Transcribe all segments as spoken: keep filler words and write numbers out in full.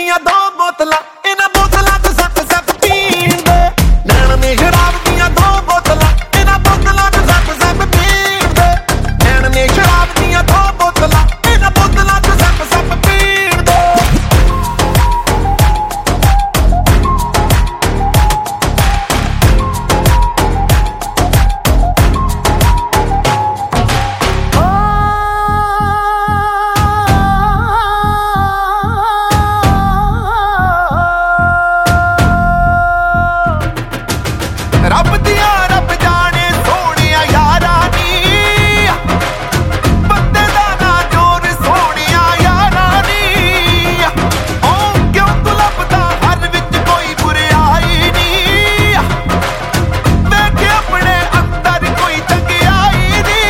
ਦੀਆਂ ਦੋ ਬੋਤਲਾਂ ਇਹਨਾਂ ਬੋਤਲਾਂ ਚ ਸੱਤ ਸੱਤ ਪੀਣ ਦੇ ਨੈਣ ਨੇ ਸ਼ਰਾਬ ਦੀਆਂ ਦੋ ਬੋਤਲਾਂ ਇਹਨਾਂ ਬੋਤਲਾਂ ਚ ਸੱਤ ਸੱਤ ਪੀਣ ਦੇ ਨੈਣ ਨੇ ਸ਼ਰਾਬ ਦੀਆਂ ਦੋ ਬੋਤਲਾਂ ਇਹਨਾਂ ਬੋਤਲਾਂ ਚ ਸੱਤ ਸੱਤ ਪੀਣ ਦੇ ਰੱਬ ਦੀਆਂ ਰੱਬ ਜਾਣੇ ਸੋਹਣਿਆ ਯਾਰਾਂ ਨੀ ਬੰਦੇ ਦਾ ਨਾ ਜੋਰ ਸੋਹਣਿਆ ਯਾਰਾਂ ਨੀ ਓ ਕਿਉਂ ਤੂੰ ਲੱਭਦਾ ਹਰ ਵਿੱਚ ਕੋਈ ਬੁਰਿਆਈ ਨੀ ਵੇਖ ਆਪਣੇ ਅੰਦਰ ਕੋਈ ਚੰਗਿਆਈ ਨੀ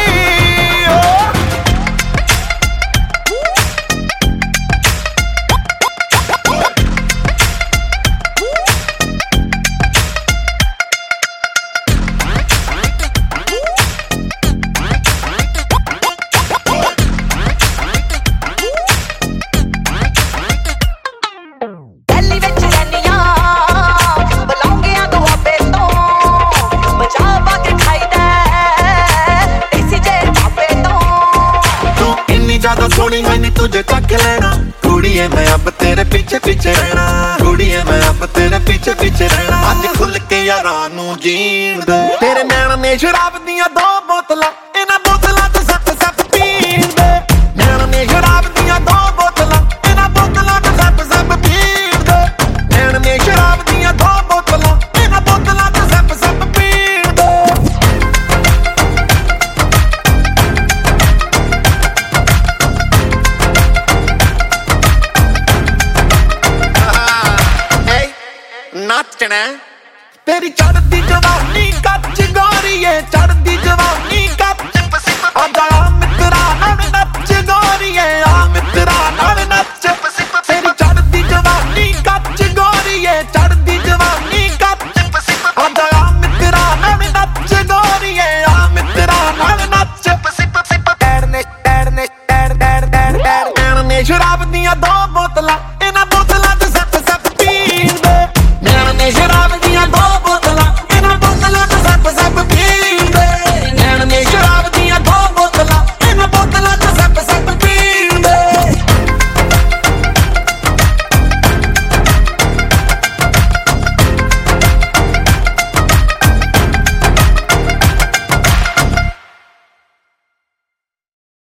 ज्यादा सोनी मैंने तुझे तक लेना कुड़िए मैं अब तेरे पीछे पीछे रहना कुड़िए मैं अब तेरे पीछे पीछे रहना आज खुल के यारां नू जीण दे तेरे नैण ने शराब दियां दो बोतलां इन्हां बोतलां च सत सत पीण दे नैण ने शराब दियां दो बोतलां इन्हां बोतलां च सत सत पीण दे नैण ने शराब दियां दो बोतलां इन्हां बोतलां च सत सत पीण दे नाचना तेरी चढ़ती जवानी कच्च गोरिए चढ़ती जवानी कच्च आजा मित्रा नच गोरिए